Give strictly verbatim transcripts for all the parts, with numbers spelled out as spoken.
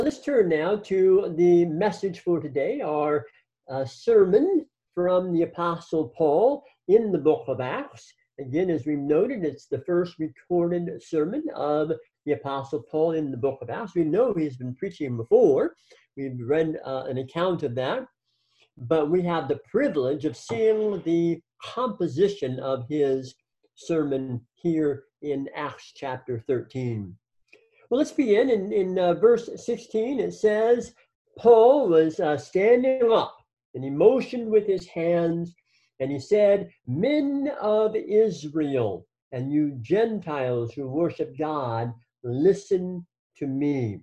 Let's turn now to the message for today, our uh, sermon from the Apostle Paul in the book of Acts. Again, as we've noted, it's the first recorded sermon of the Apostle Paul in the book of Acts. We know he's been preaching before. We've read uh, an account of that, but we have the privilege of seeing the composition of his sermon here in Acts chapter thirteen. Well, let's begin in, in uh, verse sixteen. It says, Paul was uh, standing up, and he motioned with his hands, and he said, "Men of Israel, and you Gentiles who worship God, listen to me."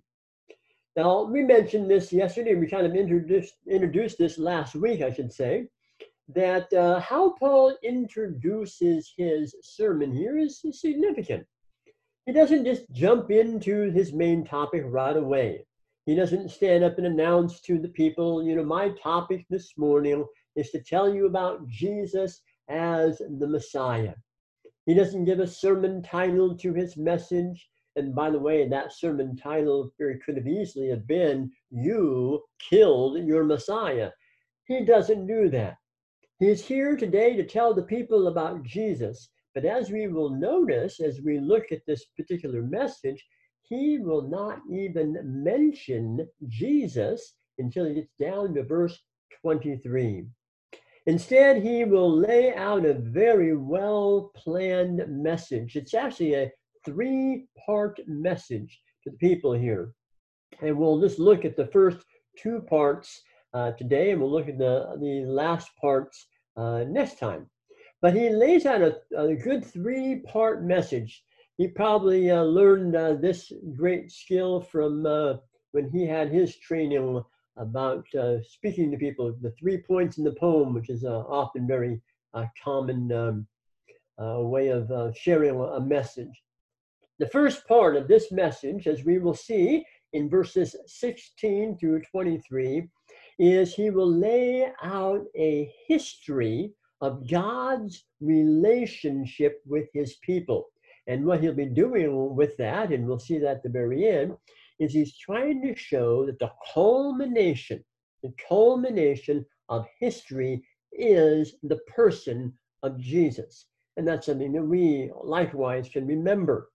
Now, we mentioned this yesterday. We kind of introduced, introduced this last week, I should say, that uh, how Paul introduces his sermon here is significant. He doesn't just jump into his main topic right away. He doesn't stand up and announce to the people, you know, my topic this morning is to tell you about Jesus as the Messiah. He doesn't give a sermon title to his message. And by the way, that sermon title very could have easily have been, "You Killed Your Messiah." He doesn't do that. He's here today to tell the people about Jesus. But as we will notice, as we look at this particular message, he will not even mention Jesus until he gets down to verse twenty-three. Instead, he will lay out a very well-planned message. It's actually a three-part message to the people here. And we'll just look at the first two parts uh, today, and we'll look at the, the last parts uh, next time. But he lays out a, a good three-part message. He probably uh, learned uh, this great skill from uh, when he had his training about uh, speaking to people, the three points in the poem, which is uh, often very uh, common um, uh, way of uh, sharing a message. The first part of this message, as we will see in verses sixteen through twenty-three, is he will lay out a history of God's relationship with his people. And what he'll be doing with that, and we'll see that at the very end, is he's trying to show that the culmination, the culmination of history is the person of Jesus. And that's something that we likewise can remember.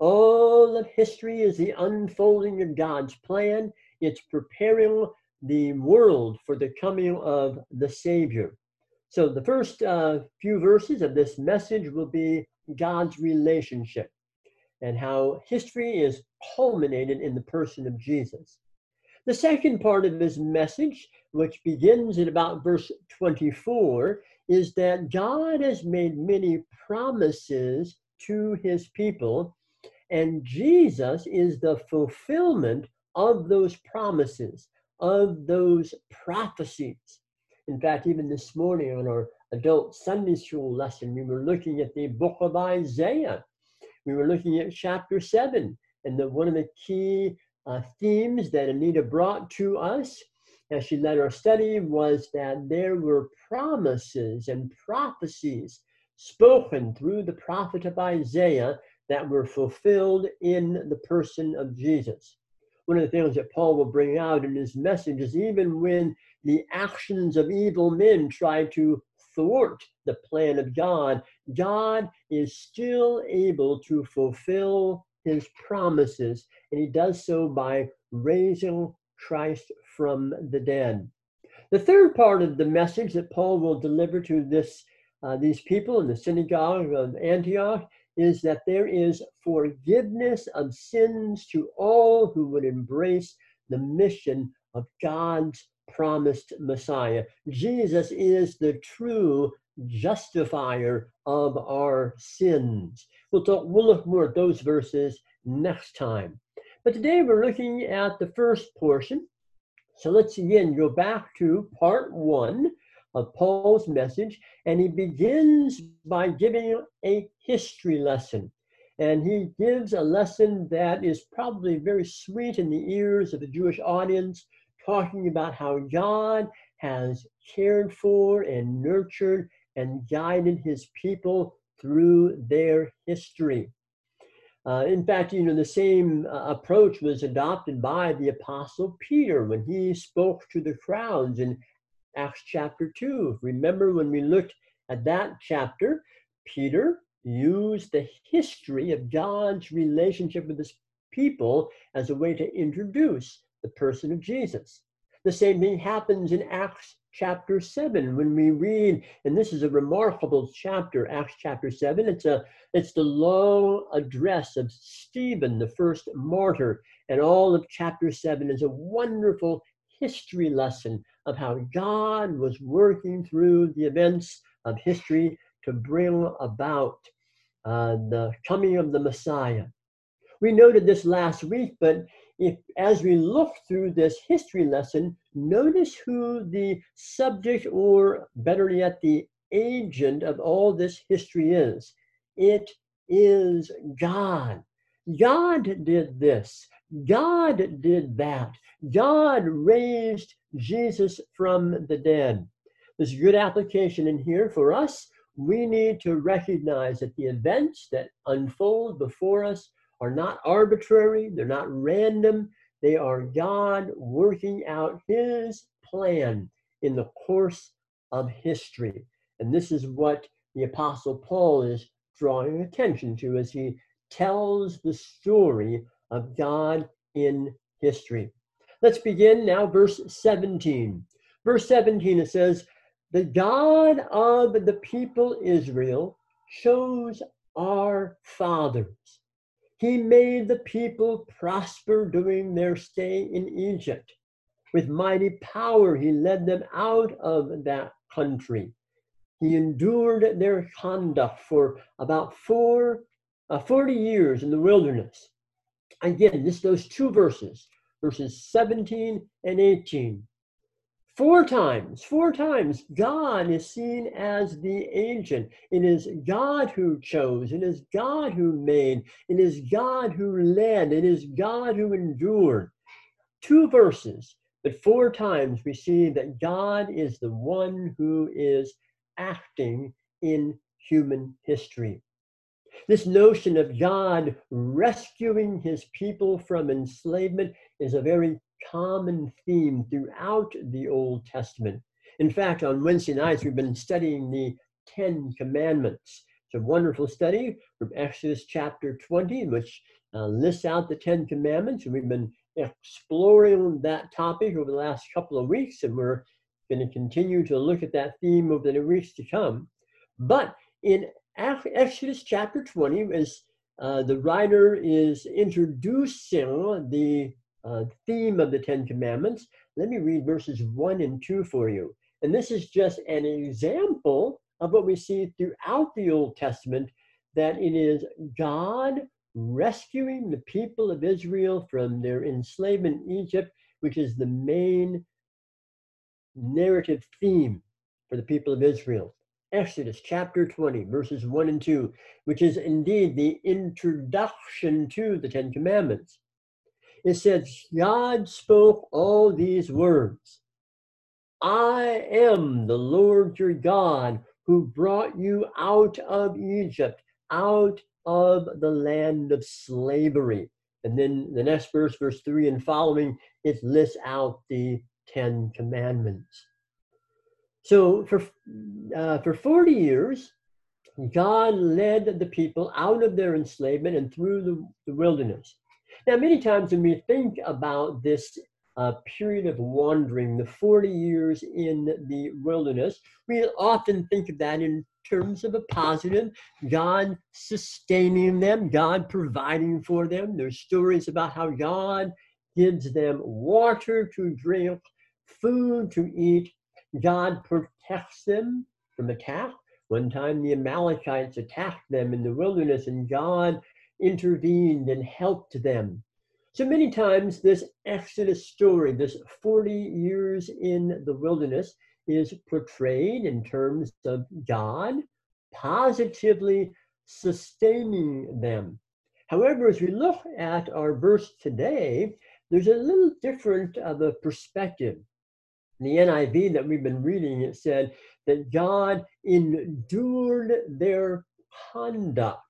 All of history is the unfolding of God's plan. It's preparing the world for the coming of the Savior. So the first uh, few verses of this message will be God's relationship and how history is culminated in the person of Jesus. The second part of his message, which begins at about verse twenty-four, is that God has made many promises to his people, and Jesus is the fulfillment of those promises, of those prophecies. In fact, even this morning on our adult Sunday school lesson, we were looking at the book of Isaiah. We were looking at chapter seven, and the, one of the key uh, themes that Anita brought to us as she led our study was that there were promises and prophecies spoken through the prophet of Isaiah that were fulfilled in the person of Jesus. One of the things that Paul will bring out in his message is even when the actions of evil men try to thwart the plan of God, God is still able to fulfill his promises, and he does so by raising Christ from the dead. The third part of the message that Paul will deliver to this, uh, these people in the synagogue of Antioch is that there is forgiveness of sins to all who would embrace the mission of God's promised Messiah. Jesus is the true justifier of our sins. We'll talk, we'll look more at those verses next time. But today we're looking at the first portion. So let's again go back to part one of Paul's message, and he begins by giving a history lesson. And he gives a lesson that is probably very sweet in the ears of the Jewish audience, talking about how God has cared for and nurtured and guided his people through their history. Uh, in fact, you know, the same uh, approach was adopted by the Apostle Peter when he spoke to the crowds in Acts chapter two. Remember when we looked at that chapter, Peter used the history of God's relationship with his people as a way to introduce the person of Jesus. The same thing happens in Acts chapter seven when we read, and this is a remarkable chapter, Acts chapter seven. It's a it's the long address of Stephen, the first martyr, and all of chapter seven is a wonderful history lesson of how God was working through the events of history to bring about uh, the coming of the Messiah. We noted this last week, but if, as we look through this history lesson, notice who the subject, or better yet, the agent of all this history is. It is God. God did this. God did that. God raised Jesus from the dead. There's good application in here for us. We need to recognize that the events that unfold before us are not arbitrary, they're not random, they are God working out his plan in the course of history. And this is what the Apostle Paul is drawing attention to as he tells the story of God in history. Let's begin now, verse seventeen. Verse seventeen, it says, "The God of the people Israel chose our fathers. He made the people prosper during their stay in Egypt. With mighty power, he led them out of that country. He endured their conduct for about four, uh, forty years in the wilderness." Again, this those two verses, verses seventeen and eighteen. Four times, four times, God is seen as the agent. It is God who chose. It is God who made. It is God who led. It is God who endured. Two verses, but four times we see that God is the one who is acting in human history. This notion of God rescuing his people from enslavement is a very common theme throughout the Old Testament. In fact, on Wednesday nights, we've been studying the Ten Commandments. It's a wonderful study from Exodus chapter twenty, which uh, lists out the Ten Commandments. And we've been exploring that topic over the last couple of weeks, and we're going to continue to look at that theme over the weeks to come. But in Exodus chapter twenty, as uh, the writer is introducing the uh, theme of the Ten Commandments, let me read verses one and two for you. And this is just an example of what we see throughout the Old Testament, that it is God rescuing the people of Israel from their enslavement in Egypt, which is the main narrative theme for the people of Israel. Exodus chapter twenty, verses one and two, which is indeed the introduction to the Ten Commandments. It says, God spoke all these words. "I am the Lord your God who brought you out of Egypt, out of the land of slavery." And then the next verse, verse three and following, it lists out the Ten Commandments. So for, uh, for forty years, God led the people out of their enslavement and through the, the wilderness. Now, many times when we think about this uh, period of wandering, the forty years in the wilderness, we often think of that in terms of a positive, God sustaining them, God providing for them. There's stories about how God gives them water to drink, food to eat. God protects them from attack. One time the Amalekites attacked them in the wilderness, and God intervened and helped them. So many times this Exodus story, this forty years in the wilderness, is portrayed in terms of God positively sustaining them. However, as we look at our verse today, there's a little different of a perspective. In the N I V that we've been reading, it said that God endured their conduct.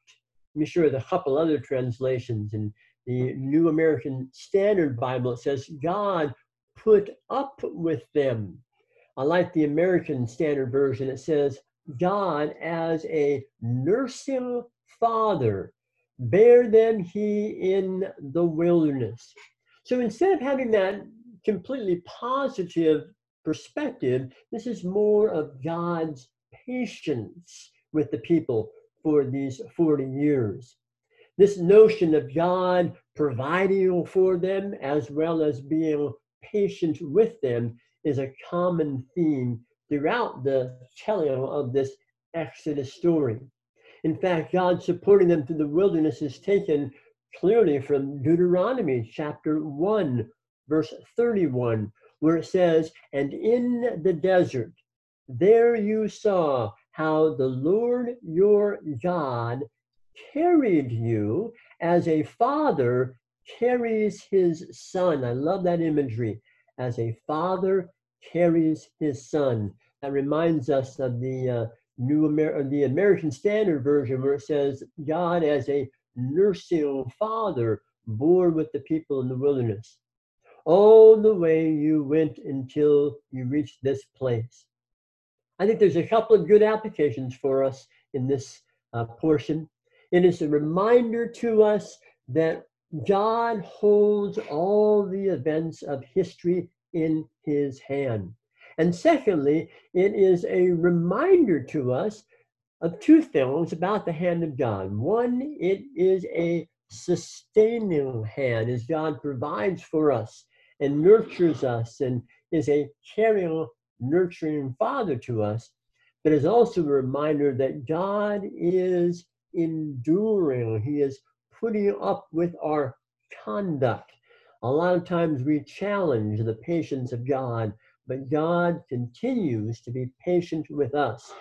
Let me show you a couple other translations. In the New American Standard Bible, it says, God put up with them. I like the American Standard Version. It says, God as a nursing father, bare them he in the wilderness. So instead of having that completely positive perspective, this is more of God's patience with the people for these forty years. This notion of God providing for them as well as being patient with them is a common theme throughout the telling of this Exodus story. In fact, God supporting them through the wilderness is taken clearly from Deuteronomy chapter one, verse thirty-one, where it says, and in the desert, there you saw how the Lord your God carried you as a father carries his son. I love that imagery. As a father carries his son. That reminds us of the uh, New Amer- the American Standard Version, where it says, God as a nursing father bore with the people in the wilderness. All the way you went until you reached this place. I think there's a couple of good applications for us in this uh, portion. It is a reminder to us that God holds all the events of history in his hand. And secondly, it is a reminder to us of two things about the hand of God. One, it is a sustaining hand as God provides for us and nurtures us and is a caring, nurturing father to us. But it's also a reminder that God is enduring. He is putting up with our conduct. A lot of times we challenge the patience of God, but God continues to be patient with us.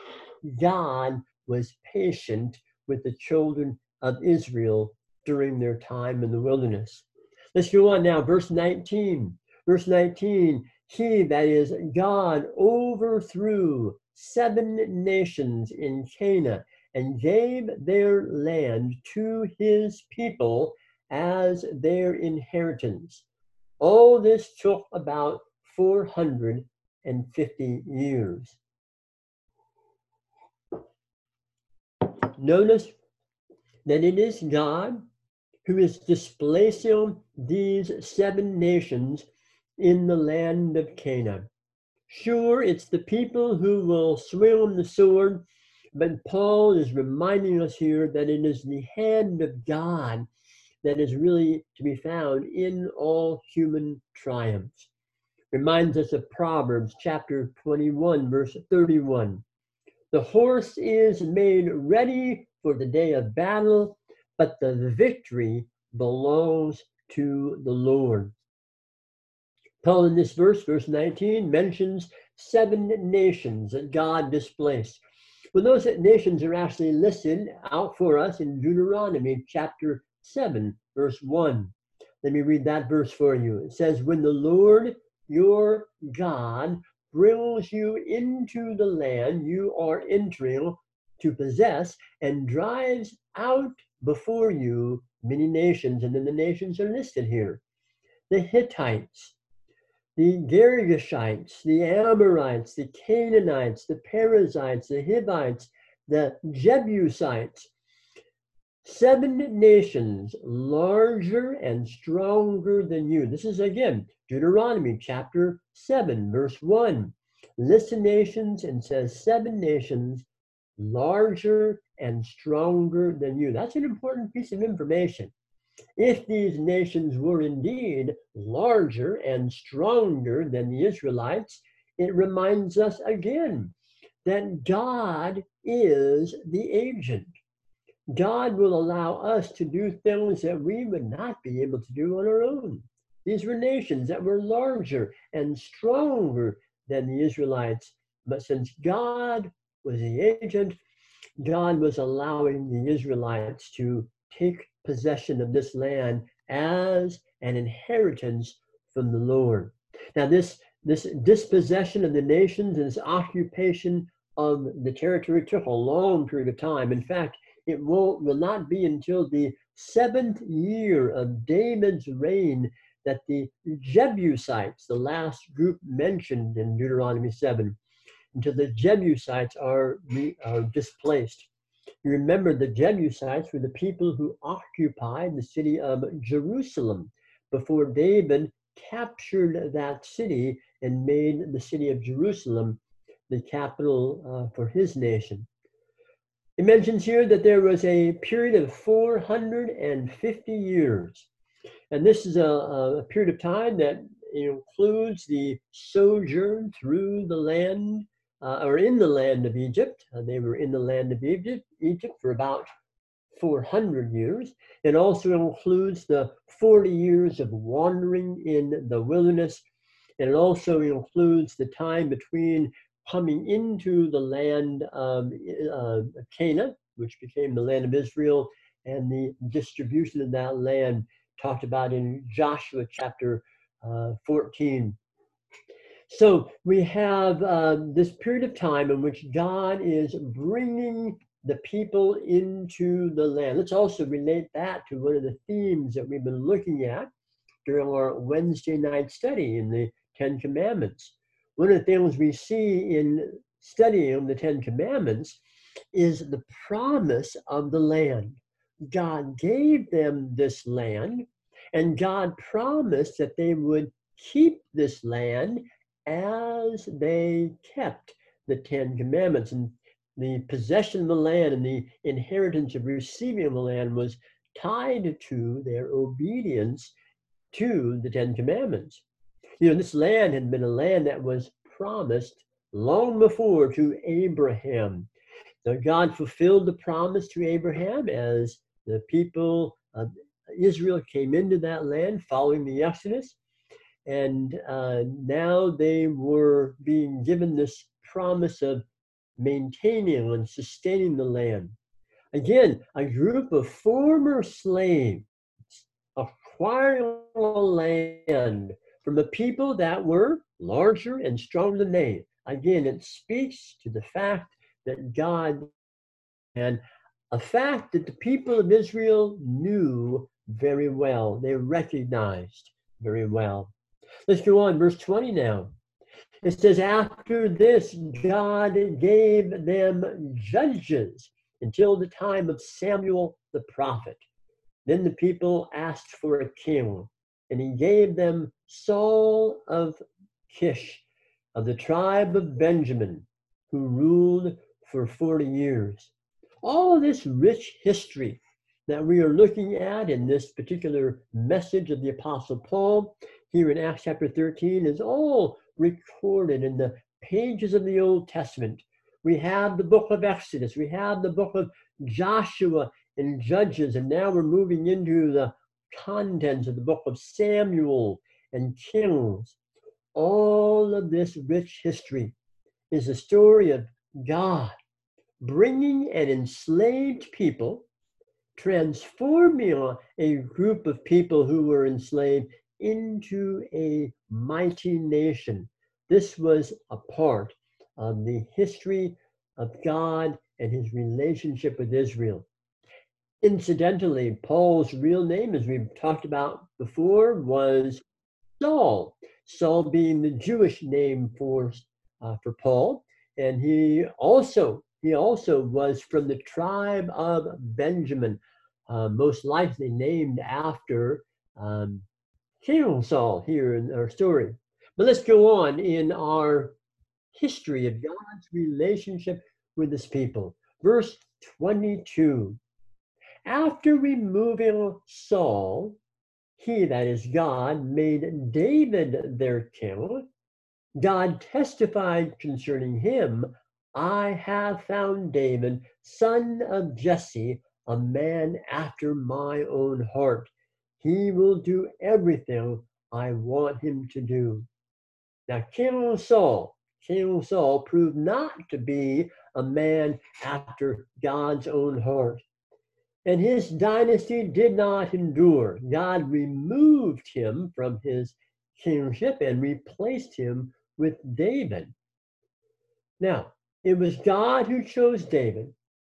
God was patient with the children of Israel during their time in the wilderness. Let's go on now, verse nineteen. Verse nineteen, he, that is God, overthrew seven nations in Canaan and gave their land to his people as their inheritance. All this took about four hundred fifty years. Notice that it is God who is displacing these seven nations in the land of Canaan. Sure, it's the people who will swing the sword, but Paul is reminding us here that it is the hand of God that is really to be found in all human triumphs. Reminds us of Proverbs chapter twenty-one, verse thirty-one. The horse is made ready for the day of battle, but the victory belongs to the Lord. Paul in this verse, verse nineteen, mentions seven nations that God displaced. Well, those nations are actually listed out for us in Deuteronomy chapter seven, verse one. Let me read that verse for you. It says, when the Lord your God brings you into the land you are entering to possess and drives out before you many nations, and then the nations are listed here. The Hittites, the Girgashites, the Amorites, the Canaanites, the Perizzites, the Hivites, the Jebusites. Seven nations larger and stronger than you. This is again Deuteronomy chapter seven, verse one. Lists the nations and says seven nations larger and stronger than you. That's an important piece of information. If these nations were indeed larger and stronger than the Israelites, it reminds us again that God is the agent. God will allow us to do things that we would not be able to do on our own. These were nations that were larger and stronger than the Israelites. But since God was the agent, God was allowing the Israelites to take possession of this land as an inheritance from the Lord. Now, this, this dispossession of the nations and this occupation of the territory took a long period of time. In fact, it will, will not be until the seventh year of David's reign that the Jebusites, the last group mentioned in Deuteronomy seven, until the Jebusites are, are displaced. You remember the Jebusites were the people who occupied the city of Jerusalem before David captured that city and made the city of Jerusalem the capital uh, for his nation. It mentions here that there was a period of four hundred fifty years. And this is a, a period of time that includes the sojourn through the land, uh, or in the land of Egypt. Uh, they were in the land of Egypt, Egypt for about four hundred years. It also includes the forty years of wandering in the wilderness. And it also includes the time between coming into the land of uh, Canaan, which became the land of Israel, and the distribution of that land talked about in Joshua chapter uh, fourteen. So we have uh, this period of time in which God is bringing the people into the land. Let's also relate that to one of the themes that we've been looking at during our Wednesday night study in the Ten Commandments. One of the things we see in studying the Ten Commandments is the promise of the land. God gave them this land, and God promised that they would keep this land as they kept the Ten Commandments. And the possession of the land and the inheritance of receiving the land was tied to their obedience to the Ten Commandments. You know, this land had been a land that was promised long before to Abraham. So God fulfilled the promise to Abraham as the people of Israel came into that land following the Exodus. And uh, now they were being given this promise of maintaining and sustaining the land. Again, a group of former slaves acquiring land from a people that were larger and stronger than they. Again, it speaks to the fact that God, and a fact that the people of Israel knew very well. They recognized very well. Let's go on, verse twenty now. It says, after this, God gave them judges until the time of Samuel the prophet. Then the people asked for a king, and he gave them Saul of Kish, of the tribe of Benjamin, who ruled for forty years. All this rich history that we are looking at in this particular message of the Apostle Paul here in Acts chapter thirteen is all recorded in the pages of the Old Testament. We have the book of Exodus, we have the book of Joshua and Judges, and now we're moving into the contents of the book of Samuel and Kings. All of this rich history is a story of God bringing an enslaved people, transforming a group of people who were enslaved into a mighty nation. This was a part of the history of God and his relationship with Israel. Incidentally, Paul's real name, as we've talked about before, was Saul. Saul being the Jewish name for uh, for Paul, and he also he also was from the tribe of Benjamin, uh, most likely named after um, King Saul here in our story. But let's go on in our history of God's relationship with his people. Verse twenty-two. After removing Saul, he, that is God, made David their king. God testified concerning him, I have found David, son of Jesse, a man after my own heart. He will do everything I want him to do. Now, King Saul, King Saul proved not to be a man after God's own heart. And his dynasty did not endure. God removed him from his kingship and replaced him with David. Now, it was God who chose David.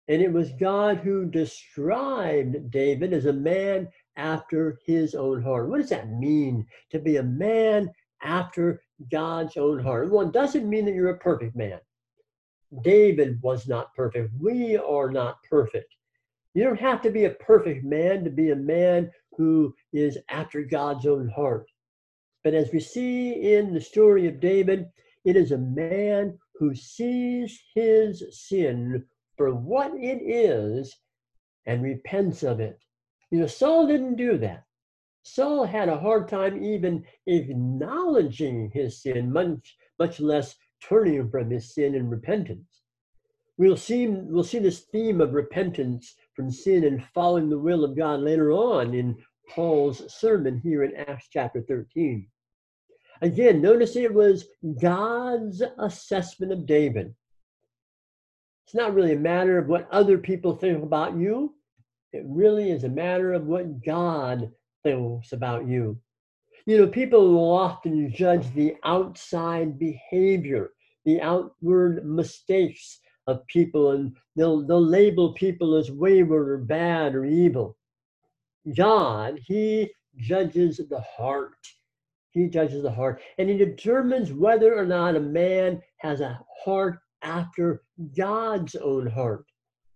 And it was God who described David as a man after his own heart. What does that mean, to be a man after God's own heart? Well, it doesn't mean that you're a perfect man. David was not perfect. We are not perfect. You don't have to be a perfect man to be a man who is after God's own heart. But as we see in the story of David, it is a man who sees his sin for what it is and repents of it. You know, Saul didn't do that. Saul had a hard time even acknowledging his sin, much, much less turning from his sin in repentance. We'll see, we'll see this theme of repentance from sin and following the will of God later on in Paul's sermon here in Acts chapter thirteen. Again, notice it was God's assessment of David. It's not really a matter of what other people think about you. It really is a matter of what God thinks about you. You know, people will often judge the outside behavior, the outward mistakes of people, and they'll, they'll label people as wayward or bad or evil. God, he judges the heart. He judges the heart, and he determines whether or not a man has a heart after God's own heart.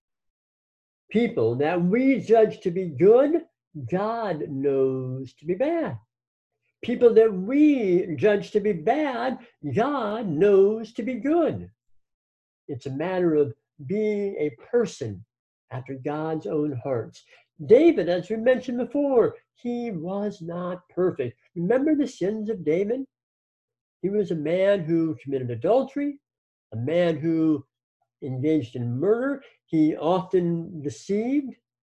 People that we judge to be good, God knows to be bad. People that we judge to be bad, God knows to be good. It's a matter of being a person after God's own hearts. David, as we mentioned before, he was not perfect. Remember the sins of David? He was a man who committed adultery, a man who engaged in murder. He often deceived.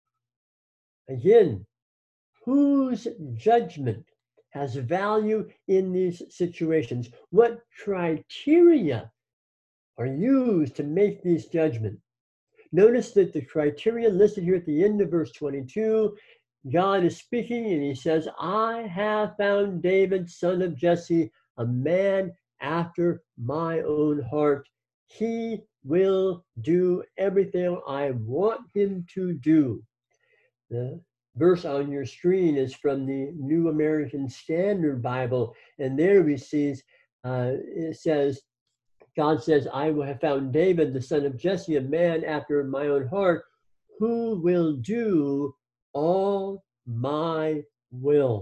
Again, whose judgment has value in these situations? What criteria are used to make these judgments? Notice that the criteria listed here at the end of verse twenty-two, God is speaking and he says, I have found David, son of Jesse, a man after my own heart. He will do everything I want him to do. The verse on your screen is from the New American Standard Bible, and there we see uh, it says, God says, I will have found David, the son of Jesse, a man after my own heart, who will do all my will.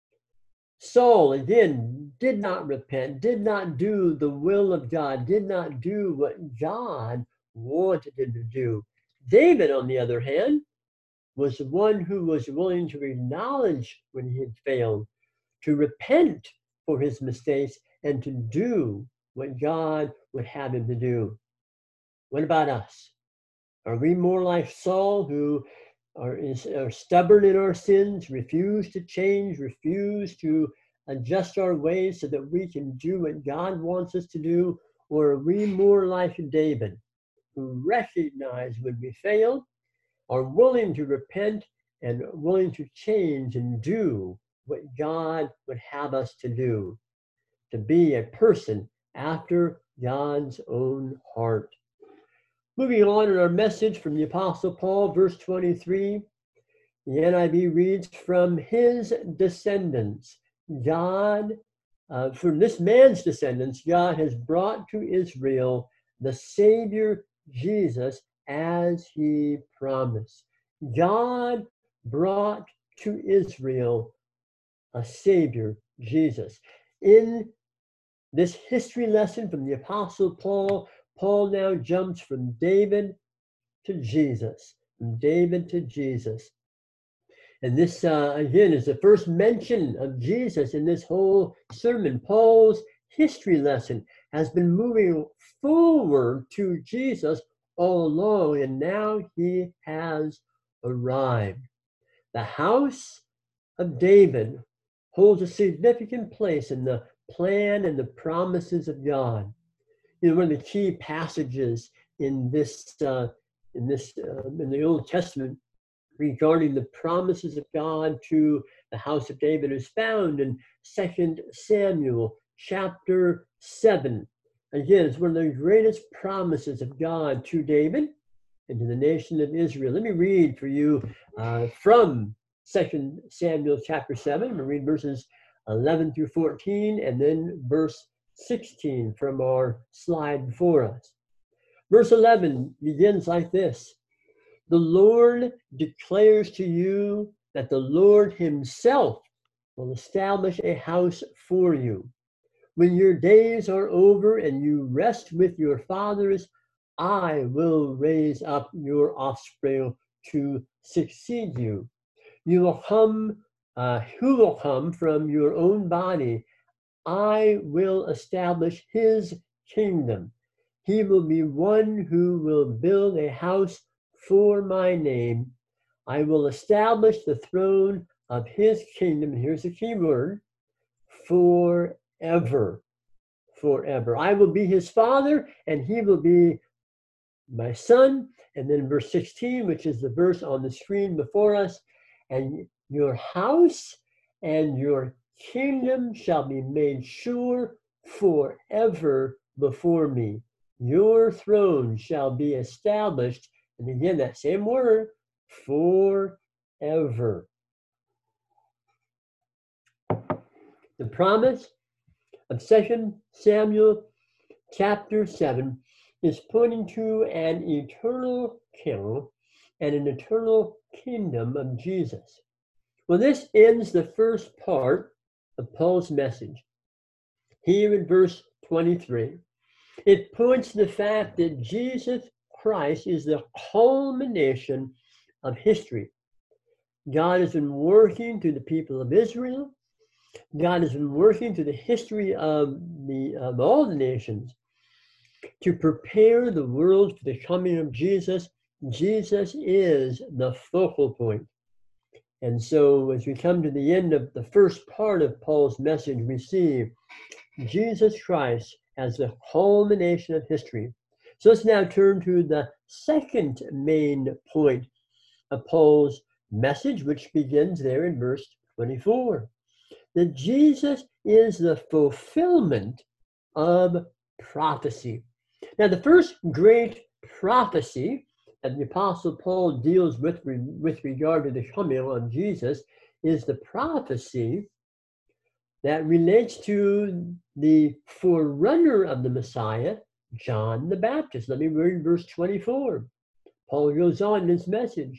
Saul, again, did not repent, did not do the will of God, did not do what God wanted him to do. David, on the other hand, was the one who was willing to acknowledge when he had failed, to repent for his mistakes, and to do what God would have him to do. What about us? Are we more like Saul, who are, is, are stubborn in our sins, refuse to change, refuse to adjust our ways so that we can do what God wants us to do? Or are we more like David, who recognize when we fail, are willing to repent, and willing to change and do what God would have us to do, to be a person after God's own heart? Moving on in our message from the Apostle Paul, verse twenty-three, the N I V reads, from his descendants, God, uh, from this man's descendants, God has brought to Israel the Savior Jesus as he promised. God brought to Israel a Savior, Jesus. In this history lesson from the Apostle Paul, Paul now jumps from David to Jesus, from David to Jesus. And this, uh, again, is the first mention of Jesus in this whole sermon. Paul's history lesson has been moving forward to Jesus all along, and now he has arrived. The house of David holds a significant place in the plan and the promises of God. You know, one of the key passages in this, uh, in this, uh, in the Old Testament regarding the promises of God to the house of David is found in Second Samuel chapter seven. Again, it's one of the greatest promises of God to David. and to the nation of Israel. Let me read for you uh, from Second Samuel chapter seven. I'm going to read verses eleven through fourteen, and then verse sixteen from our slide before us. Verse eleven begins like this. The Lord declares to you that the Lord himself will establish a house for you. When your days are over and you rest with your fathers, I will raise up your offspring to succeed you. You will come, uh, who will come from your own body. I will establish his kingdom. He will be one who will build a house for my name. I will establish the throne of his kingdom. Here's the key word: forever. Forever. I will be his father, and he will be my son. And then verse sixteen, which is the verse on the screen before us, and your house and your kingdom shall be made sure forever before me. Your throne shall be established. And again, that same word, forever. The promise of Second Samuel chapter seven is pointing to an eternal king and an eternal kingdom of Jesus. Well, this ends the first part of Paul's message. Here in verse twenty-three, it points to the fact that Jesus Christ is the culmination of history. God has been working through the people of Israel. God has been working through the history of, the, of all the nations to prepare the world for the coming of Jesus. Jesus is the focal point. And so as we come to the end of the first part of Paul's message, we see Jesus Christ as the culmination of history. So let's now turn to the second main point of Paul's message, which begins there in verse twenty-four. That Jesus is the fulfillment of prophecy. Now, the first great prophecy that the Apostle Paul deals with with regard to the coming of Jesus is the prophecy that relates to the forerunner of the Messiah, John the Baptist. Let me read verse twenty-four. Paul goes on in his message.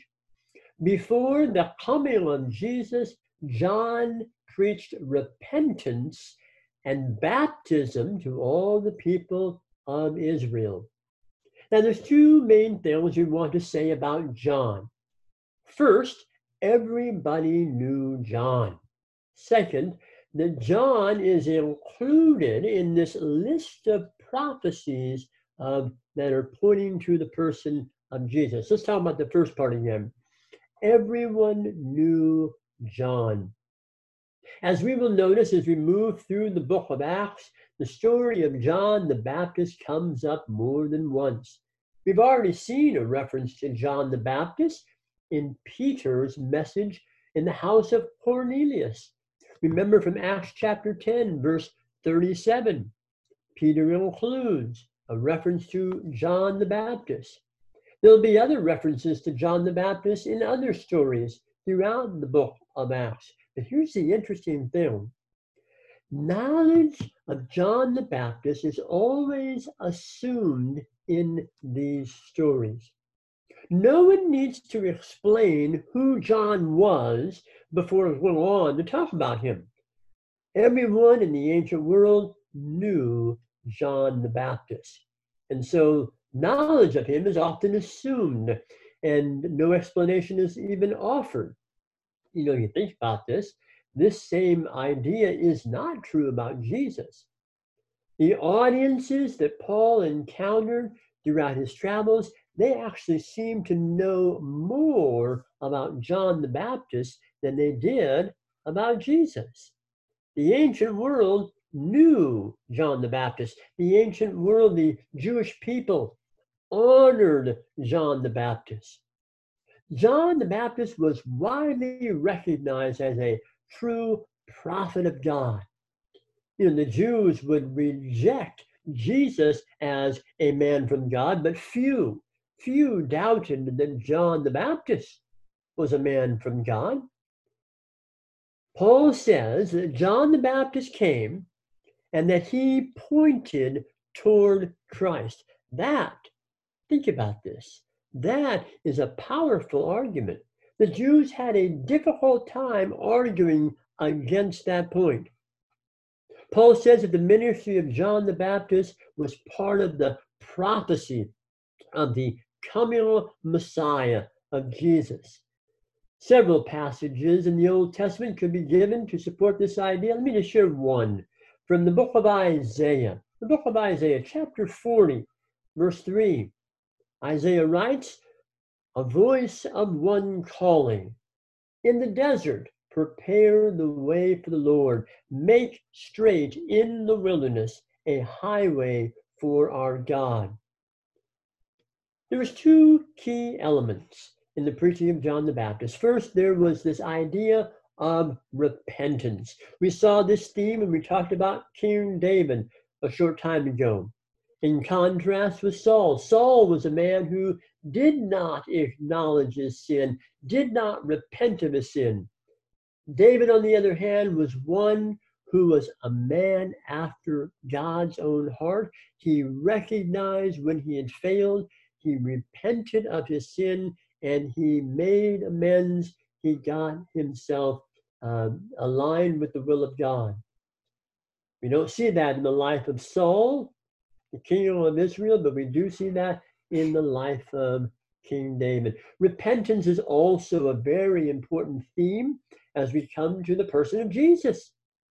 Before the coming of Jesus, John preached repentance and baptism to all the people of Israel. Now, there's two main things we want to say about John. First, everybody knew John. Second, that John is included in this list of prophecies of, that are pointing to the person of Jesus. Let's talk about the first part again. Everyone knew John. As we will notice as we move through the book of Acts, the story of John the Baptist comes up more than once. We've already seen a reference to John the Baptist in Peter's message in the house of Cornelius. Remember from Acts chapter ten, verse thirty-seven, Peter includes a reference to John the Baptist. There'll be other references to John the Baptist in other stories throughout the book of Acts. But here's the interesting thing. Knowledge of John the Baptist is always assumed in these stories. No one needs to explain who John was before we go on to talk about him. Everyone in the ancient world knew John the Baptist. And so knowledge of him is often assumed, and no explanation is even offered. You know, you think about this, this same idea is not true about Jesus. The audiences that Paul encountered throughout his travels, they actually seem to know more about John the Baptist than they did about Jesus. The ancient world knew John the Baptist. The ancient world, the Jewish people, honored John the Baptist. John the Baptist was widely recognized as a true prophet of God. You know, the Jews would reject Jesus as a man from God, but few few doubted that John the Baptist was a man from God. Paul says that John the Baptist came and that he pointed toward Christ. That, think about this, that is a powerful argument. The Jews had a difficult time arguing against that point. Paul says that the ministry of John the Baptist was part of the prophecy of the coming Messiah of Jesus. Several passages in the Old Testament could be given to support this idea. Let me just share one from the book of Isaiah. The book of Isaiah, chapter forty, verse three. Isaiah writes, "A voice of one calling, in the desert, prepare the way for the Lord. Make straight in the wilderness a highway for our God." There was two key elements in the preaching of John the Baptist. First, there was this idea of repentance. We saw this theme when we talked about King David a short time ago. In contrast with Saul, Saul was a man who did not acknowledge his sin, did not repent of his sin. David, on the other hand, was one who was a man after God's own heart. He recognized when he had failed, he repented of his sin, and he made amends. He got himself um, aligned with the will of God. We don't see that in the life of Saul, the king of Israel, but we do see that in the life of King David. Repentance is also a very important theme as we come to the person of Jesus.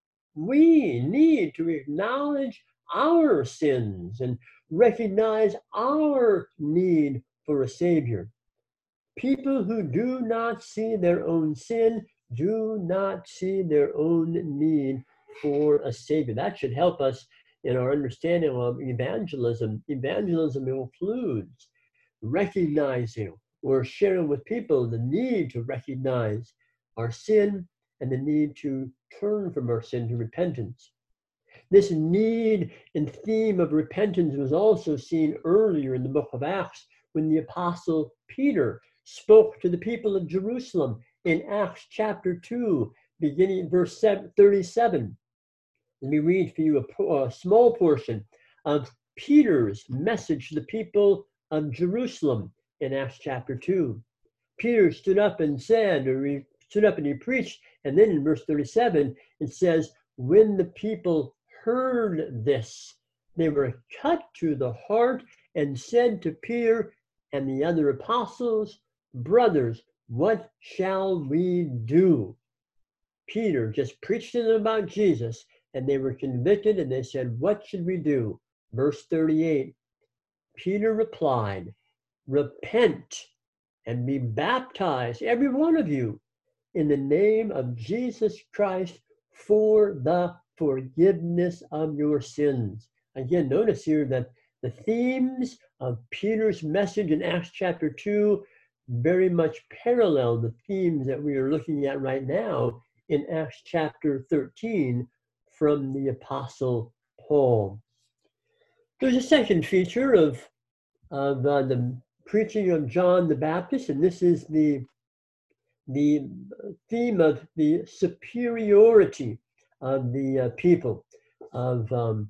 We need to acknowledge our sins and recognize our need for a Savior. People who do not see their own sin do not see their own need for a Savior. That should help us in our understanding of evangelism. Evangelism includes recognizing or sharing with people the need to recognize our sin and the need to turn from our sin to repentance. This need and theme of repentance was also seen earlier in the book of Acts when the apostle Peter spoke to the people of Jerusalem in Acts chapter two, beginning in verse thirty-seven. Let me read for you a, a small portion of Peter's message to the people of Jerusalem in Acts chapter two. Peter stood up and said, or he stood up and he preached, and then in verse thirty-seven, it says, "When the people heard this, they were cut to the heart and said to Peter and the other apostles, 'Brothers, what shall we do?'" Peter just preached to them about Jesus, and they were convicted, and they said, "What should we do?" Verse thirty-eight, Peter replied, "Repent and be baptized, every one of you, in the name of Jesus Christ for the forgiveness of your sins." Again, notice here that the themes of Peter's message in Acts chapter two very much parallel the themes that we are looking at right now in Acts chapter thirteen from the Apostle Paul. There's a second feature of, of uh, the preaching of John the Baptist, and this is the, the theme of the superiority of the uh, people, of um,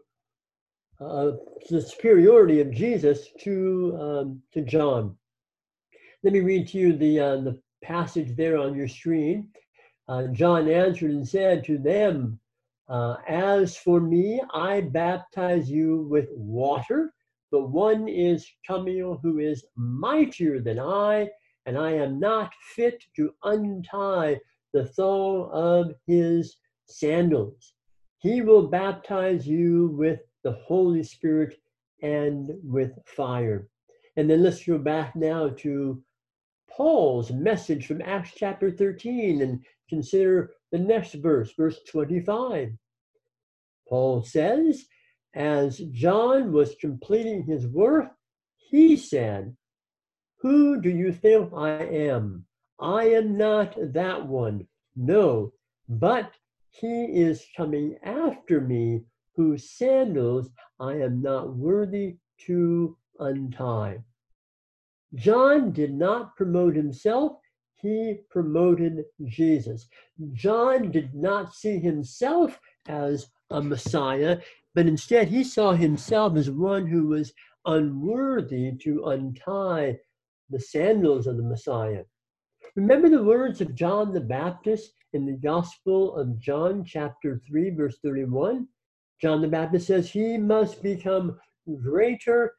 uh, the superiority of Jesus to, um, to John. Let me read to you the, uh, the passage there on your screen. Uh, John answered and said to them, uh, "As for me, I baptize you with water, but one is coming who is mightier than I, and I am not fit to untie the thong of his sandals. He will baptize you with the Holy Spirit and with fire." And then let's go back now to Paul's message from Acts chapter thirteen and consider the next verse, verse twenty-five. Paul says, "As John was completing his work, he said, 'Who do you think I am? I am not that one. No, but he is coming after me, whose sandals I am not worthy to untie.'" John did not promote himself, he promoted Jesus. John did not see himself as a Messiah, but instead he saw himself as one who was unworthy to untie the sandals of the Messiah. Remember the words of John the Baptist in the Gospel of John, chapter three, verse thirty-one? John the Baptist says, "He must become greater,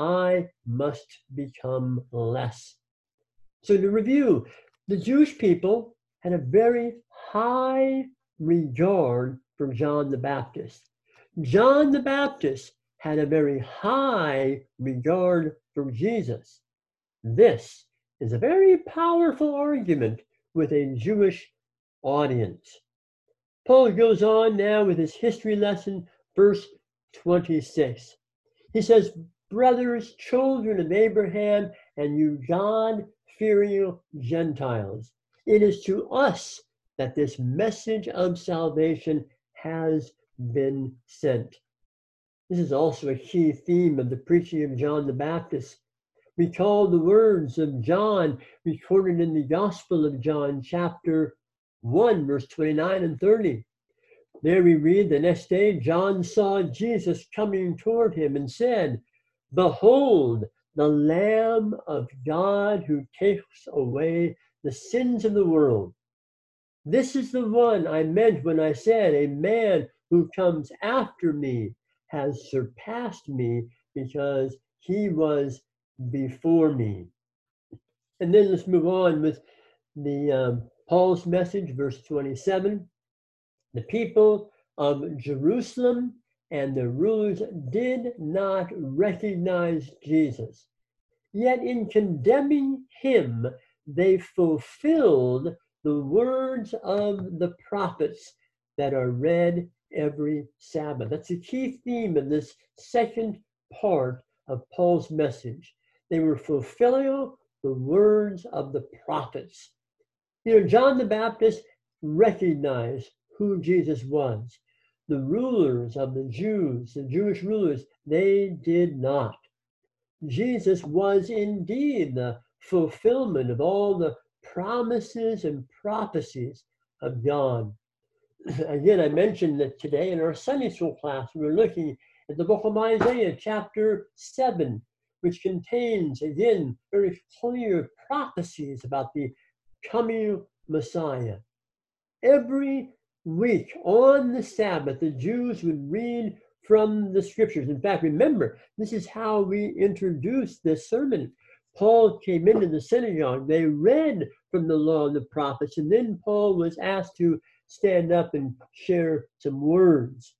I must become less." So to review, the Jewish people had a very high regard for John the Baptist. John the Baptist had a very high regard for Jesus. This is a very powerful argument with a Jewish audience. Paul goes on now with his history lesson, verse twenty-six. He says, "Brothers, children of Abraham, and you God-fearing Gentiles, it is to us that this message of salvation has been sent." This is also a key theme of the preaching of John the Baptist. Recall the words of John recorded in the Gospel of John, chapter one, verse twenty-nine and thirty. There we read, "The next day John saw Jesus coming toward him and said, 'Behold, the Lamb of God who takes away the sins of the world. This is the one I meant when I said, a man who comes after me has surpassed me because he was before me.'" And then let's move on with the um, Paul's message, verse twenty-seven. "The people of Jerusalem and the rulers did not recognize Jesus. Yet in condemning him, they fulfilled the words of the prophets that are read every Sabbath." That's the key theme of this second part of Paul's message. They were fulfilling the words of the prophets. You know, John the Baptist recognized who Jesus was. The rulers of the Jews, the Jewish rulers, they did not. Jesus was indeed the fulfillment of all the promises and prophecies of God. Again, I mentioned that today in our Sunday school class, we were looking at the book of Isaiah, chapter seven, which contains, again, very clear prophecies about the coming Messiah. Every week on the Sabbath, the Jews would read from the scriptures. In fact, remember, this is how we introduced this sermon. Paul came into the synagogue, they read from the law and the prophets, and then Paul was asked to stand up and share some words.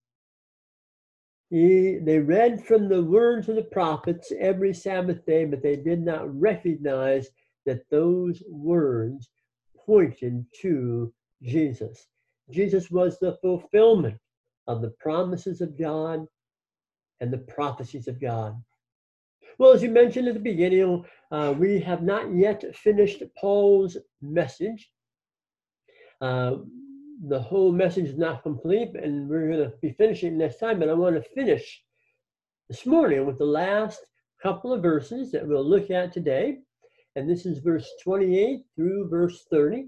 He, they read from the words of the prophets every Sabbath day, but they did not recognize that those words pointed to Jesus. Jesus was the fulfillment of the promises of God and the prophecies of God. Well, as you mentioned at the beginning, uh, we have not yet finished Paul's message. Uh, the whole message is not complete, and we're going to be finishing next time, but I want to finish this morning with the last couple of verses that we'll look at today. And this is verse twenty-eight through verse thirty.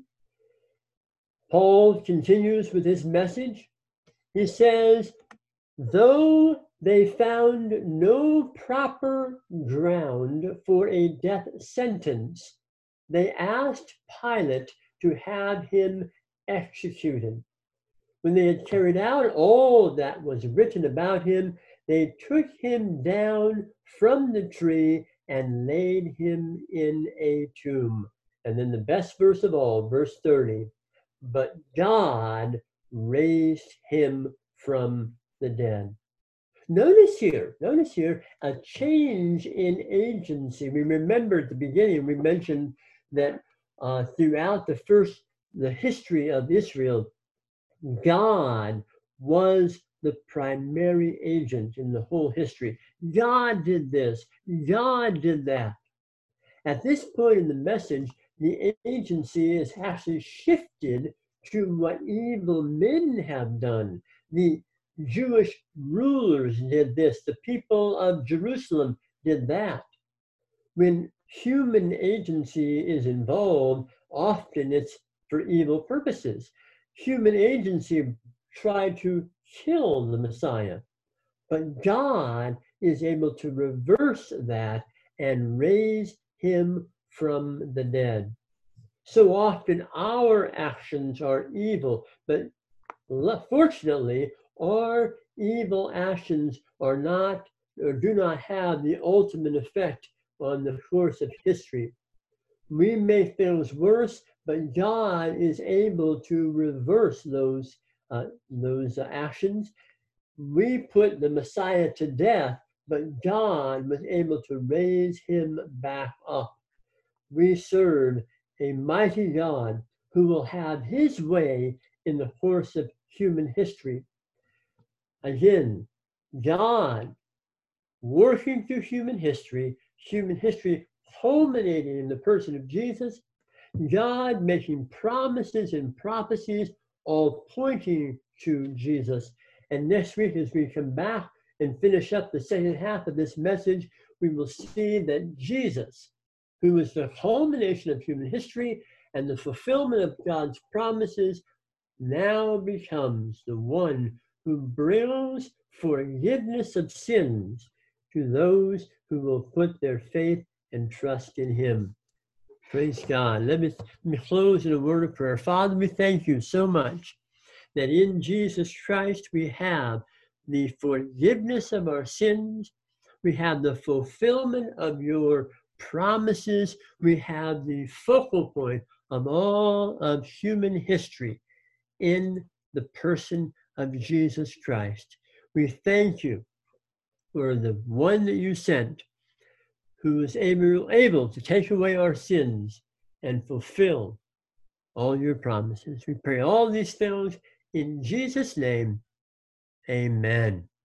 Paul continues with his message. He says, "Though they found no proper ground for a death sentence, they asked Pilate to have him executed. When they had carried out all that was written about him, they took him down from the tree and laid him in a tomb." And then the best verse of all, verse thirty, "But God raised him from the dead." Notice here, notice here a change in agency. We remember at the beginning, we mentioned that uh, throughout the first, the history of Israel, God was the primary agent in the whole history. God did this, God did that. At this point in the message, the agency is actually shifted to what evil men have done. The Jewish rulers did this. The people of Jerusalem did that. When human agency is involved, often it's for evil purposes. Human agency tried to kill the Messiah, but God is able to reverse that and raise him from the dead. So often our actions are evil, but fortunately, our evil actions are not or do not have the ultimate effect on the course of history. We make things worse, but God is able to reverse those, uh, those actions. We put the Messiah to death, but God was able to raise him back up. We serve a mighty God who will have his way in the course of human history. Again, God working through human history, human history culminating in the person of Jesus, God making promises and prophecies, all pointing to Jesus. And next week, as we come back and finish up the second half of this message, we will see that Jesus, who is the culmination of human history and the fulfillment of God's promises, now becomes the one who brings forgiveness of sins to those who will put their faith and trust in him. Praise God. Let me, let me close in a word of prayer. Father, we thank you so much that in Jesus Christ we have the forgiveness of our sins. We have the fulfillment of your promises. We have the focal point of all of human history in the person of Jesus Christ. We thank you for the one that you sent, who is able, able to take away our sins and fulfill all your promises. We pray all these things in Jesus' name. Amen.